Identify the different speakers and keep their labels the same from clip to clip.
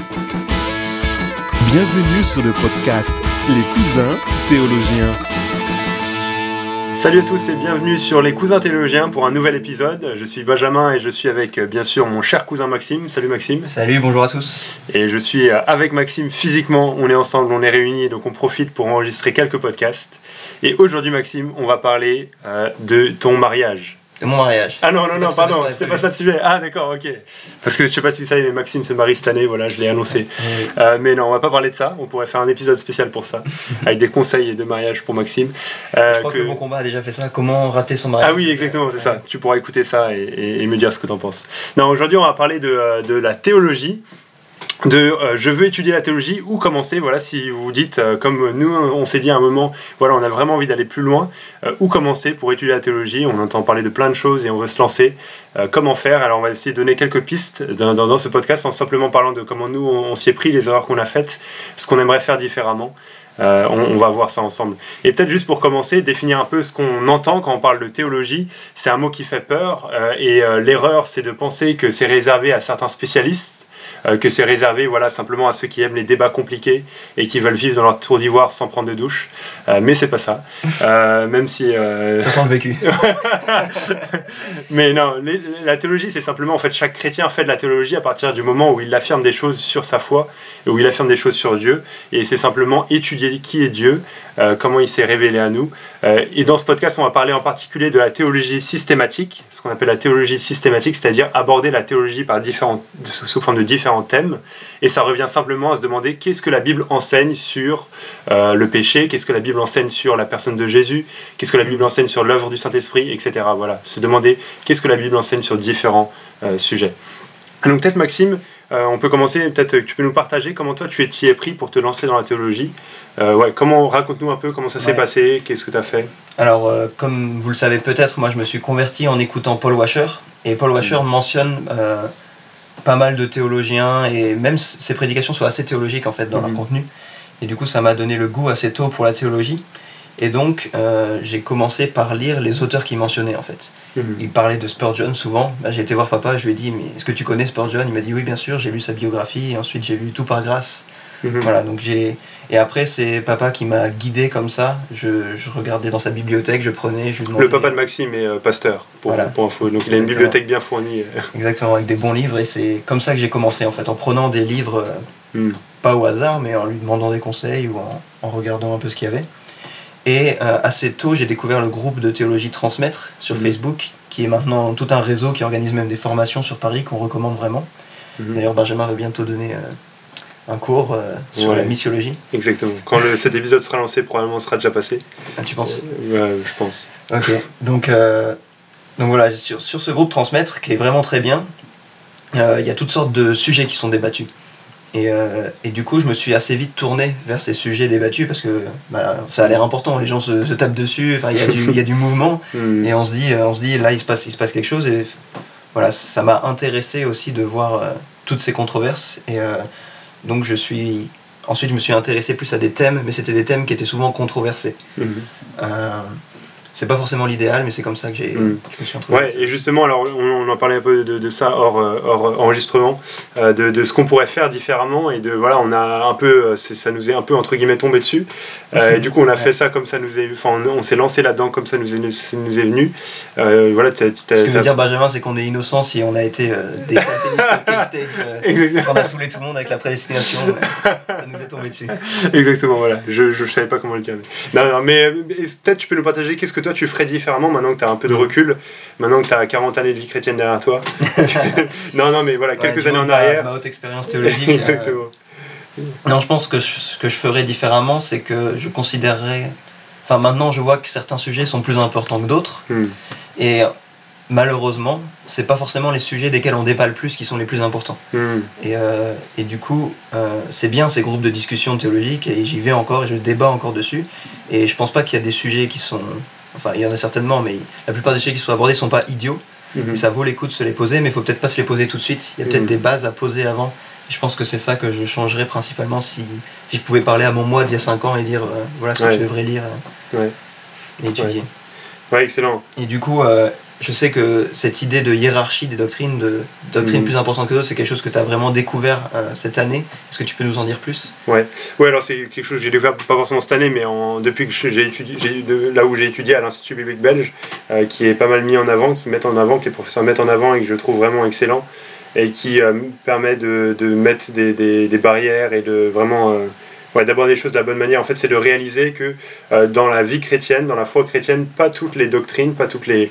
Speaker 1: Bienvenue sur le podcast Les Cousins Théologiens.
Speaker 2: Salut à tous et bienvenue sur Les Cousins Théologiens pour un nouvel épisode. Je suis Benjamin et je suis avec bien sûr mon cher cousin Maxime. Salut Maxime.
Speaker 3: Salut, bonjour à tous.
Speaker 2: Et je suis avec Maxime physiquement, on est ensemble, on est réunis, donc on profite pour enregistrer quelques podcasts. Et aujourd'hui Maxime, on va parler de ton mariage.
Speaker 3: De mon mariage.
Speaker 2: Ah non, pardon, c'était pas ça le sujet. Ah d'accord, ok. Parce que je sais pas si vous savez, mais Maxime se marie cette année, voilà, je l'ai annoncé.
Speaker 3: Oui.
Speaker 2: Mais non, on va pas parler de ça, on pourrait faire un épisode spécial pour ça, avec des conseils de mariage pour Maxime.
Speaker 3: Je crois que le Bon Combat a déjà fait ça, comment rater son mariage.
Speaker 2: Ah oui, exactement, c'est ça. Tu pourras écouter ça et me dire ce que t'en penses. Non, aujourd'hui on va parler de la théologie. Je veux étudier la théologie, où commencer, voilà, si vous vous dites, comme nous on s'est dit à un moment, voilà, on a vraiment envie d'aller plus loin, où commencer pour étudier la théologie, on entend parler de plein de choses et on veut se lancer, comment faire, alors on va essayer de donner quelques pistes dans ce podcast en simplement parlant de comment nous on s'y est pris, les erreurs qu'on a faites, ce qu'on aimerait faire différemment. On va voir ça ensemble. Et peut-être juste pour commencer, définir un peu ce qu'on entend quand on parle de théologie. C'est un mot qui fait peur, et l'erreur c'est de penser que c'est réservé à certains spécialistes, que c'est réservé voilà, simplement à ceux qui aiment les débats compliqués et qui veulent vivre dans leur tour d'ivoire sans prendre de douche. Mais c'est pas ça. Même si...
Speaker 3: Ça sent le vécu.
Speaker 2: Mais non, la théologie, c'est simplement, en fait, chaque chrétien fait de la théologie à partir du moment où il affirme des choses sur sa foi, et où il affirme des choses sur Dieu, et c'est simplement étudier qui est Dieu, comment il s'est révélé à nous. Et dans ce podcast, on va parler en particulier de la théologie systématique, ce qu'on appelle la théologie systématique, c'est-à-dire aborder la théologie sous forme de différents thèmes, et ça revient simplement à se demander qu'est-ce que la Bible enseigne sur le péché, qu'est-ce que la Bible enseigne sur la personne de Jésus, qu'est-ce que la Bible enseigne sur l'œuvre du Saint-Esprit, etc. Voilà, se demander qu'est-ce que la Bible enseigne sur différents sujets. Donc peut-être Maxime, on peut commencer, peut-être que tu peux nous partager comment toi tu t'y es pris pour te lancer dans la théologie. Raconte-nous un peu comment ça s'est passé, qu'est-ce que tu as fait.
Speaker 3: Alors, comme vous le savez peut-être, moi je me suis converti en écoutant Paul Washer, et Paul Washer mentionne pas mal de théologiens, et même ses prédications sont assez théologiques en fait dans leur contenu, et du coup ça m'a donné le goût assez tôt pour la théologie, et donc j'ai commencé par lire les auteurs qu'il mentionnait en fait. Il parlait de Spurgeon souvent. J'ai été voir papa, je lui ai dit mais est-ce que tu connais Spurgeon? Il m'a dit oui bien sûr, j'ai lu sa biographie, et ensuite j'ai lu Tout par grâce. Voilà, donc et après c'est papa qui m'a guidé comme ça, je regardais dans sa bibliothèque, je prenais, je lui demandais...
Speaker 2: Le papa de Maxime est pasteur, pour info, donc il a une bibliothèque bien fournie.
Speaker 3: Exactement, avec des bons livres, et c'est comme ça que j'ai commencé en fait, en prenant des livres, pas au hasard, mais en lui demandant des conseils ou en regardant un peu ce qu'il y avait. Et assez tôt, j'ai découvert le groupe de théologie Transmettre sur Facebook, qui est maintenant tout un réseau qui organise même des formations sur Paris qu'on recommande vraiment. D'ailleurs, Benjamin va bientôt donner un cours sur la missiologie.
Speaker 2: Exactement. Quand cet épisode sera lancé, probablement sera déjà passé.
Speaker 3: Ah, tu penses?
Speaker 2: Ouais, je pense.
Speaker 3: Ok. Donc voilà, sur ce groupe Transmettre, qui est vraiment très bien, il y a toutes sortes de sujets qui sont débattus. Et du coup, je me suis assez vite tourné vers ces sujets débattus parce que ça a l'air important, les gens se tapent dessus, enfin, il y a du mouvement, et on se dit là il se passe quelque chose, et voilà, ça m'a intéressé aussi de voir toutes ces controverses, et donc ensuite je me suis intéressé plus à des thèmes, mais c'était des thèmes qui étaient souvent controversés. C'est pas forcément l'idéal, mais c'est comme ça que je me suis retrouvé.
Speaker 2: Ouais, et justement, alors on en parlait un peu de ça hors enregistrement, de ce qu'on pourrait faire différemment, et voilà, on a un peu, ça nous est un peu entre guillemets tombé dessus. Et du coup, on a fait ça comme ça on s'est lancé là-dedans comme ça nous est venu. Voilà,
Speaker 3: ce que veut dire Benjamin, c'est qu'on est innocent si on a été des stage, on a saoulé tout le monde avec la prédestination, ça nous est tombé dessus.
Speaker 2: Exactement, voilà. Je savais pas comment le dire. Non, mais peut-être tu peux nous partager qu'est-ce que toi tu ferais différemment maintenant que tu as un peu de recul, maintenant que tu as 40 années de vie chrétienne derrière toi. non, mais voilà, quelques années en arrière.
Speaker 3: Ma haute expérience théologique.
Speaker 2: Exactement.
Speaker 3: Non, je pense que ce que je ferais différemment, c'est que je considérerais... Enfin, maintenant, je vois que certains sujets sont plus importants que d'autres. Et malheureusement, c'est pas forcément les sujets desquels on débat le plus qui sont les plus importants. Et du coup, c'est bien ces groupes de discussion théologique, et j'y vais encore, et je débat encore dessus. Et je pense pas qu'il y a des sujets qui sont... Enfin, il y en a certainement, mais la plupart des sujets qui sont abordés sont pas idiots. Et ça vaut les coups de se les poser, mais il faut peut-être pas se les poser tout de suite. Il y a peut-être des bases à poser avant. Et je pense que c'est ça que je changerais principalement si je pouvais parler à mon moi d'il y a 5 ans et dire voilà ce que tu devrais lire et étudier.
Speaker 2: Ouais, excellent.
Speaker 3: Et du coup, je sais que cette idée de hiérarchie des doctrines, de doctrines plus importantes que d'autres, c'est quelque chose que tu as vraiment découvert cette année. Est-ce que tu peux nous en dire plus ?
Speaker 2: Ouais, alors c'est quelque chose que j'ai découvert pas forcément cette année, mais depuis que j'ai étudié, là où j'ai étudié à l'Institut biblique belge, qui est pas mal mis en avant, que les professeurs mettent en avant et que je trouve vraiment excellent, et qui permet de mettre des barrières et de vraiment d'aborder les choses de la bonne manière. En fait, c'est de réaliser que dans la vie chrétienne, dans la foi chrétienne, pas toutes les doctrines, pas tous les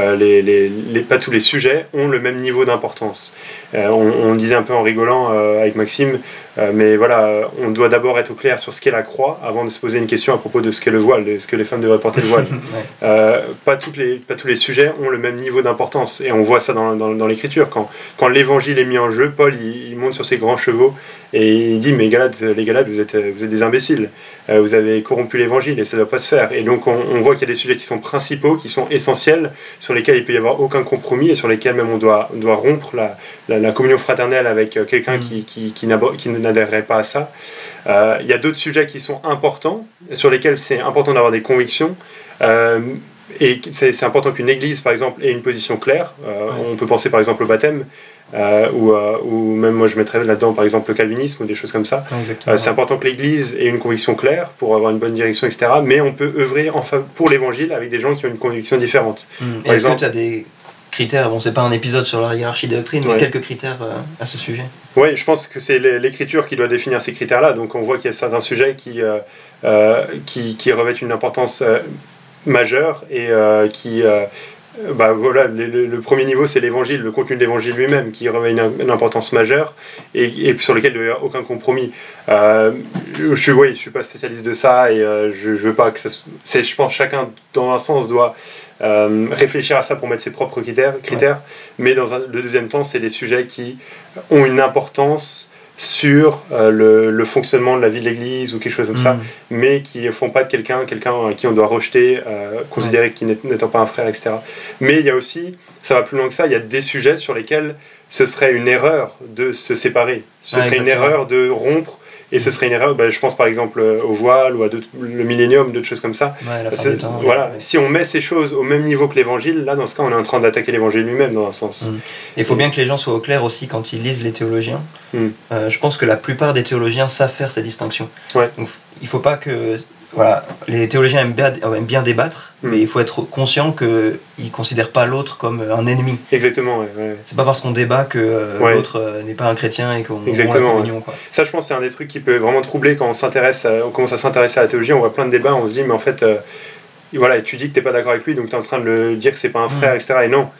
Speaker 2: sujets ont le même niveau d'importance. On disait un peu en rigolant avec Maxime, mais voilà, on doit d'abord être au clair sur ce qu'est la croix avant de se poser une question à propos de ce qu'est le voile, de ce que les femmes devraient porter le voile. Pas tous les sujets ont le même niveau d'importance, et on voit ça dans l'écriture. Quand l'évangile est mis en jeu, Paul il monte sur ses grands chevaux et il dit: mais les Galates, vous êtes des imbéciles, vous avez corrompu l'évangile et ça ne doit pas se faire. Et donc on voit qu'il y a des sujets qui sont principaux, qui sont essentiels, sur lesquels il ne peut y avoir aucun compromis et sur lesquels même on doit rompre la communion fraternelle avec quelqu'un qui n'adhérerait pas à ça. Il y a d'autres sujets qui sont importants, sur lesquels c'est important d'avoir des convictions. Et c'est important qu'une église, par exemple, ait une position claire. On peut penser par exemple au baptême, ou même moi je mettrais là-dedans par exemple le calvinisme ou des choses comme ça. C'est important que l'église ait une conviction claire pour avoir une bonne direction, etc. Mais on peut œuvrer pour l'évangile avec des gens qui ont une conviction différente.
Speaker 3: Est-ce que tu as des critères, bon c'est pas un épisode sur la hiérarchie des doctrines, mais quelques critères à ce sujet?
Speaker 2: Oui, je pense que c'est l'écriture qui doit définir ces critères-là. Donc on voit qu'il y a certains sujets qui revêtent une importance majeure et le premier niveau, c'est l'évangile, le contenu de l'évangile lui-même, qui revêt une importance majeure et sur lequel il n'y a aucun compromis. Je suis pas spécialiste de ça et je veux pas que ça. Je pense que chacun, dans un sens, doit réfléchir à ça pour mettre ses propres critères. Mais le deuxième temps, c'est des sujets qui ont une importance sur le fonctionnement de la vie de l'Église ou quelque chose comme ça, mais qui ne font pas de quelqu'un à qui on doit rejeter, considérer qu'il n'étant pas un frère, etc. Mais il y a aussi, ça va plus loin que ça, il y a des sujets sur lesquels ce serait une erreur de se séparer, ce serait une erreur de rompre, et ce serait une erreur, je pense par exemple au voile ou à le millénium, d'autres choses comme ça. Si on met ces choses au même niveau que l'évangile, là dans ce cas on est en train d'attaquer l'évangile lui-même dans un sens.
Speaker 3: Il faut bien que les gens soient au clair aussi quand ils lisent les théologiens. Je pense que la plupart des théologiens savent faire ces distinctions. Donc il ne faut pas que... les théologiens aiment bien débattre, mais il faut être conscient qu'ils ne considèrent pas l'autre comme un ennemi.
Speaker 2: Exactement,
Speaker 3: C'est pas parce qu'on débat que l'autre n'est pas un chrétien et qu'on rompt la communion.
Speaker 2: Ça, je pense, c'est un des trucs qui peut vraiment troubler quand on commence à s'intéresser à la théologie. On voit plein de débats, on se dit, mais en fait, tu dis que tu n'es pas d'accord avec lui, donc tu es en train de le dire que c'est pas un frère, etc. Et non.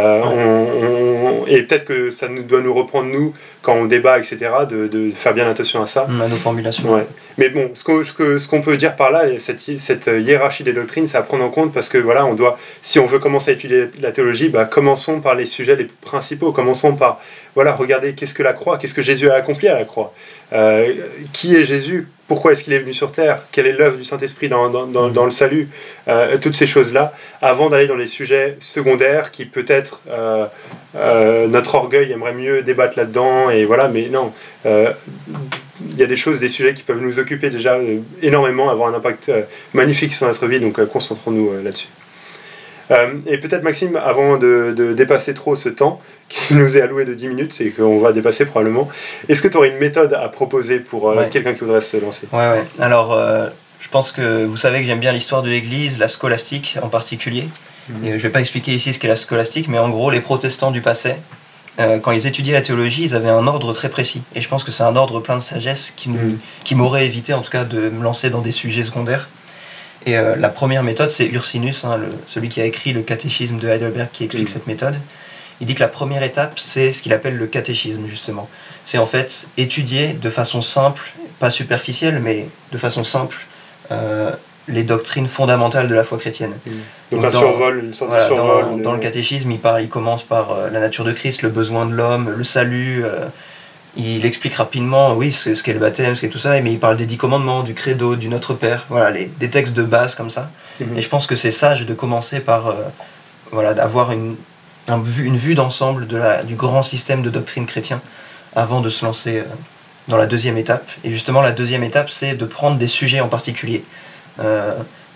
Speaker 2: Et peut-être que ça doit nous reprendre, nous, quand on débat, etc., de faire bien attention à ça.
Speaker 3: À nos formulations.
Speaker 2: Mais bon, ce qu'on peut dire par là, cette hiérarchie des doctrines, c'est à prendre en compte parce que si on veut commencer à étudier la théologie, commençons par les sujets les principaux. Commençons par regarder qu'est-ce que la croix, qu'est-ce que Jésus a accompli à la croix. Qui est Jésus? Pourquoi est-ce qu'il est venu sur terre? Quelle est l'œuvre du Saint-Esprit dans le salut? Toutes ces choses-là, avant d'aller dans les sujets secondaires qui peut-être notre orgueil aimerait mieux débattre là-dedans, mais non. Il y a des sujets qui peuvent nous occuper déjà énormément, avoir un impact magnifique sur notre vie, donc concentrons-nous là-dessus. Et peut-être Maxime, avant de dépasser trop ce temps qui nous est alloué de 10 minutes et qu'on va dépasser probablement, est-ce que tu aurais une méthode à proposer pour quelqu'un qui voudrait se lancer?
Speaker 3: Alors je pense que vous savez que j'aime bien l'histoire de l'Église, la scolastique en particulier. Et je ne vais pas expliquer ici ce qu'est la scolastique, mais en gros les protestants du passé, quand ils étudiaient la théologie, ils avaient un ordre très précis. Et je pense que c'est un ordre plein de sagesse qui m'aurait évité en tout cas de me lancer dans des sujets secondaires. Et la première méthode, c'est Ursinus, celui qui a écrit le catéchisme de Heidelberg, qui explique cette méthode. Il dit que la première étape, c'est ce qu'il appelle le catéchisme, justement. C'est en fait étudier de façon simple, pas superficielle, mais de façon simple, les doctrines fondamentales de la foi chrétienne.
Speaker 2: Donc un survol, une sorte de survol.
Speaker 3: Dans le catéchisme, il commence par la nature de Christ, le besoin de l'homme, le salut. Il explique rapidement, ce qu'est le baptême, ce qu'est tout ça, mais il parle des 10 commandements, du credo, du Notre Père, des textes de base comme ça. Et je pense que c'est sage de commencer par d'avoir une vue d'ensemble du grand système de doctrine chrétien avant de se lancer dans la deuxième étape. Et justement, la deuxième étape, c'est de prendre des sujets en particulier.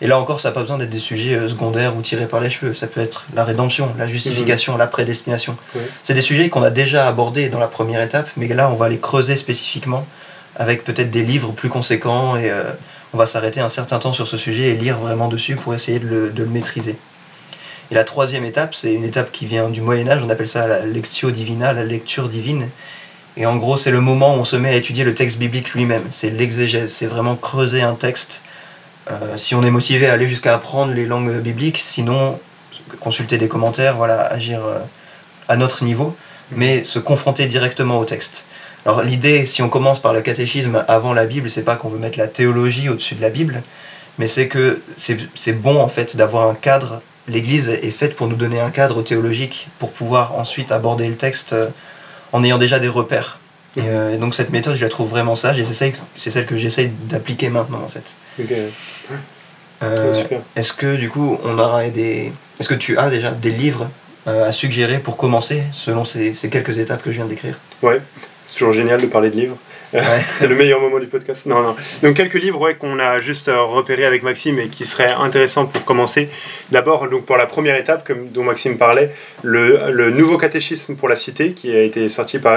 Speaker 3: Et là encore, ça n'a pas besoin d'être des sujets secondaires ou tirés par les cheveux. Ça peut être la rédemption, la justification, la prédestination. Ouais. C'est des sujets qu'on a déjà abordés dans la première étape, mais là, on va les creuser spécifiquement avec peut-être des livres plus conséquents et on va s'arrêter un certain temps sur ce sujet et lire vraiment dessus pour essayer de le maîtriser. Et la troisième étape, c'est une étape qui vient du Moyen-Âge, on appelle ça la lectio divina, la lecture divine. Et en gros, c'est le moment où on se met à étudier le texte biblique lui-même. C'est l'exégèse, c'est vraiment creuser un texte. Si on est motivé à aller jusqu'à apprendre les langues bibliques, sinon consulter des commentaires, voilà, agir à notre niveau, mais se confronter directement au texte. Alors l'idée, si on commence par le catéchisme avant la Bible, c'est pas qu'on veut mettre la théologie au-dessus de la Bible, mais c'est que c'est bon en fait d'avoir un cadre. L'Église est faite pour nous donner un cadre théologique pour pouvoir ensuite aborder le texte en ayant déjà des repères. Et donc cette méthode, je la trouve vraiment sage et c'est celle que j'essaye d'appliquer maintenant en fait.
Speaker 2: Okay.
Speaker 3: Est-ce que du coup, est-ce que tu as déjà des livres à suggérer pour commencer selon ces quelques étapes que je viens de décrire?
Speaker 2: Ouais, c'est toujours génial de parler de livres. Ouais. C'est le meilleur moment du podcast. Non. Donc quelques livres qu'on a juste repérés avec Maxime et qui seraient intéressants pour commencer. D'abord, donc pour la première étape dont Maxime parlait, le nouveau catéchisme pour la cité qui a été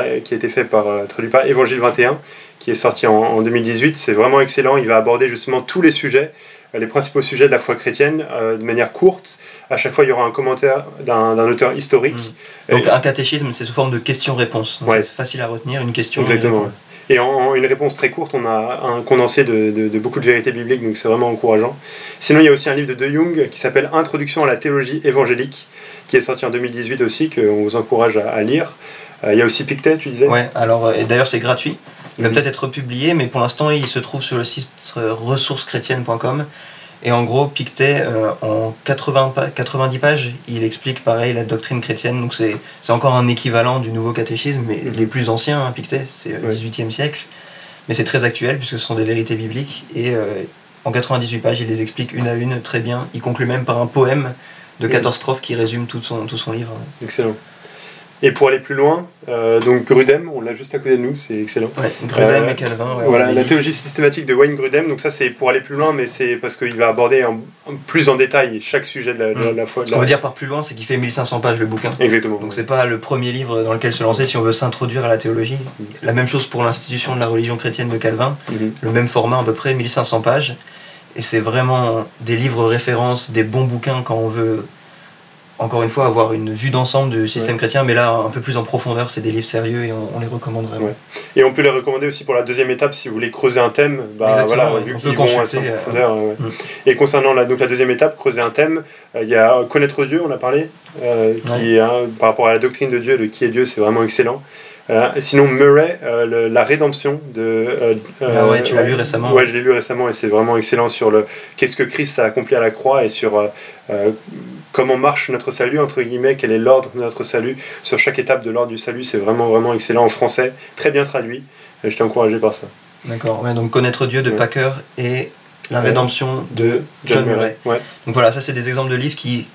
Speaker 2: traduit par Évangile 21, qui est sorti en 2018. C'est vraiment excellent. Il va aborder justement tous les sujets, les principaux sujets de la foi chrétienne de manière courte. À chaque fois, il y aura un commentaire d'un auteur historique.
Speaker 3: Donc un catéchisme, c'est sous forme de questions-réponses. Donc
Speaker 2: ouais.
Speaker 3: C'est facile à retenir, une question.
Speaker 2: Exactement. Et en une réponse très courte, on a un condensé de beaucoup de vérités bibliques, donc c'est vraiment encourageant. Sinon, il y a aussi un livre de Jung qui s'appelle Introduction à la théologie évangélique, qui est sorti en 2018 aussi, qu'on vous encourage à lire. Il y a aussi Pictet, tu disais ?
Speaker 3: Ouais, alors, et d'ailleurs c'est gratuit. Il va peut-être être publié, mais pour l'instant, il se trouve sur le site ressourceschrétiennes.com. Et en gros, Pictet, en 90 pages, il explique pareil la doctrine chrétienne. Donc c'est encore un équivalent du nouveau catéchisme, mais les plus anciens, hein, Pictet, c'est au XVIIIe siècle. Mais c'est très actuel, puisque ce sont des vérités bibliques. Et en 98 pages, il les explique une à une très bien. Il conclut même par un poème de 14 strophes qui résume tout son livre.
Speaker 2: Excellent. Et pour aller plus loin, donc Grudem, on l'a juste à côté de nous, c'est excellent.
Speaker 3: Ouais, Grudem et Calvin. Ouais,
Speaker 2: voilà, la théologie systématique de Wayne Grudem, donc ça c'est pour aller plus loin, mais c'est parce qu'il va aborder plus en détail chaque sujet de la foi.
Speaker 3: Ce qu'on veut dire par plus loin, c'est qu'il fait 1500 pages le bouquin.
Speaker 2: Exactement.
Speaker 3: Donc c'est pas le premier livre dans lequel se lancer si on veut s'introduire à la théologie. La même chose pour l'institution de la religion chrétienne de Calvin, le même format à peu près, 1500 pages. Et c'est vraiment des livres références, des bons bouquins quand on veut... Encore une fois, avoir une vue d'ensemble du système chrétien, mais là, un peu plus en profondeur, c'est des livres sérieux et on les recommande vraiment. Ouais.
Speaker 2: Et on peut les recommander aussi pour la deuxième étape, si vous voulez creuser un thème, vu qu'ils vont assez en profondeur. Et concernant la deuxième étape, creuser un thème, il y a Connaître Dieu, on a parlé, qui est, par rapport à la doctrine de Dieu, de qui est Dieu, c'est vraiment excellent. Sinon Murray, la rédemption de...
Speaker 3: tu l'as lu récemment.
Speaker 2: Ouais, je l'ai lu récemment et c'est vraiment excellent sur qu'est-ce que Christ a accompli à la croix et sur comment marche notre salut, entre guillemets, quel est l'ordre de notre salut, sur chaque étape de l'ordre du salut. C'est vraiment, vraiment excellent en français, très bien traduit, et je t'ai encouragé par ça.
Speaker 3: D'accord, donc Connaître Dieu de Packer et La rédemption de John Murray.
Speaker 2: Ouais.
Speaker 3: Donc voilà, ça c'est des exemples de livres qui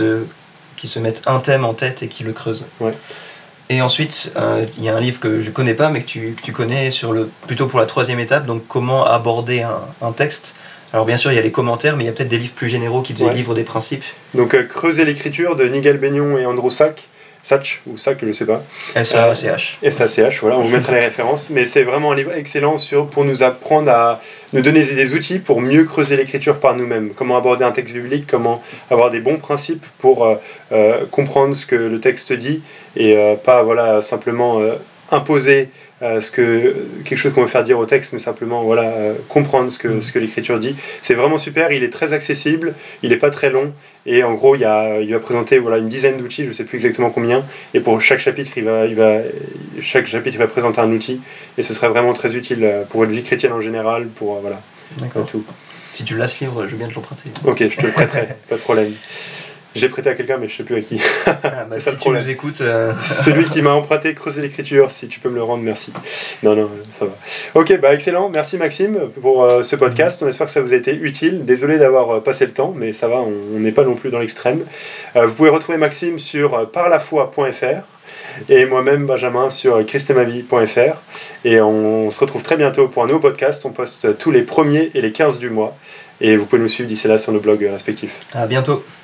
Speaker 3: se mettent un thème en tête et qui le creusent.
Speaker 2: Ouais.
Speaker 3: Et ensuite, il y a un livre que je ne connais pas, mais que tu connais plutôt pour la troisième étape, donc comment aborder un texte. Alors bien sûr, il y a les commentaires, mais il y a peut-être des livres plus généraux qui délivrent des principes.
Speaker 2: Donc Creuser l'écriture de Nigel Bennion et Andrew Sachs, je sais pas.
Speaker 3: S-A-C-H.
Speaker 2: S-A-C-H, voilà, on vous mettra les références. Mais c'est vraiment un livre excellent pour nous apprendre à nous donner des outils pour mieux creuser l'écriture par nous-mêmes. Comment aborder un texte biblique, comment avoir des bons principes pour comprendre ce que le texte dit et pas simplement imposer quelque chose qu'on veut faire dire au texte, mais simplement comprendre ce que l'écriture dit. C'est vraiment super, il est très accessible, il n'est pas très long, et en gros il va présenter une dizaine d'outils, je ne sais plus exactement combien, et pour chaque chapitre il va présenter un outil, et ce serait vraiment très utile pour votre vie chrétienne en général, pour tout.
Speaker 3: Si tu l'as ce livre, je veux bien te l'emprunter.
Speaker 2: Ok, je te le prêterai, pas de problème. J'ai prêté à quelqu'un, mais je ne sais plus à qui.
Speaker 3: Si tu nous écoutes...
Speaker 2: Celui qui m'a emprunté Creuser l'écriture, si tu peux me le rendre, merci. Non, ça va. Ok, excellent. Merci Maxime pour ce podcast. On espère que ça vous a été utile. Désolé d'avoir passé le temps, mais ça va, on n'est pas non plus dans l'extrême. Vous pouvez retrouver Maxime sur parlafoi.fr. et moi-même Benjamin sur christemavie.fr. Et on se retrouve très bientôt pour un nouveau podcast. On poste tous les 1er et les 15 du mois. Et vous pouvez nous suivre d'ici là sur nos blogs respectifs.
Speaker 3: À bientôt.